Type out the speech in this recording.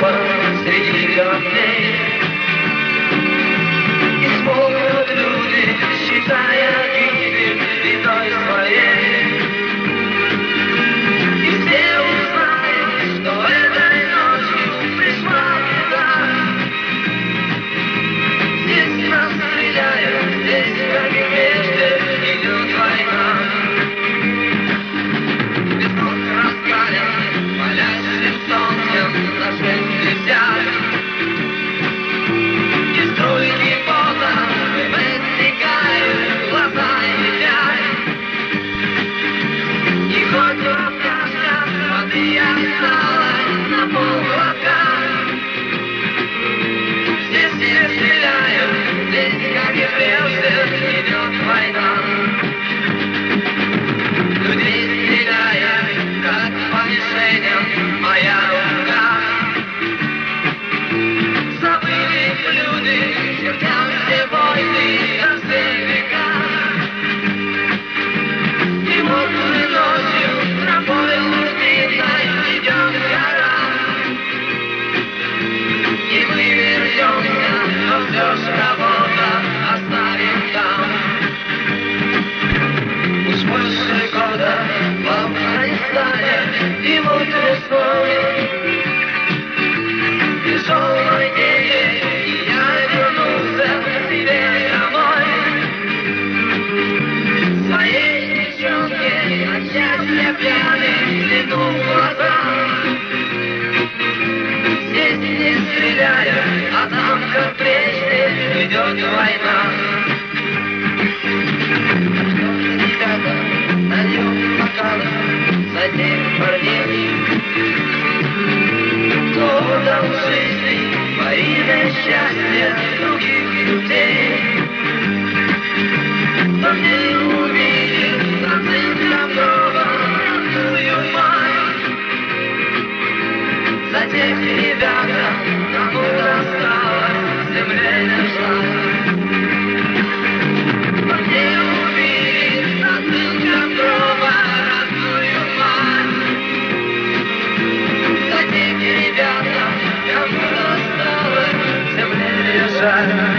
трупа среди камней. И смотрят люди, считая гибель виной своей. И все узнают, что этой ночью пришла беда. Здесь нас стреляют, здесь, как и прежде, идет война. Песок раскален, палящим солнцем зажечь нельзя. И струйки пота вытекают, глаза едят. И хоть рукавка воды осталась на полглотка. Здесь все стреляют, здесь, как и прежде, идет война. Людей стреляет, как по мишеням моя рука. Забыли люди, чертям все войны на все века. И мокрой ночью тропой лучниной идет гора. И мы вернемся, но все ж кого-то оставим там. Уж больше года в Афганистане, и мой весной тяжелой день, и я вернулся к себе домой. Своей девчонке от счастья пьяный взглянул в глаза. Здесь не стреляют, а там, как прежде, идет война. Ребята, нальем бокалы за тех парней, кто дал жизни во имя счастья других людей. Кто не увидел на центре гроба родную мать. За тех ребята, кому досталось в земле лежать. Кто не увидел на центре гроба родную мать. За тех ребята, кому досталось в земле лежать.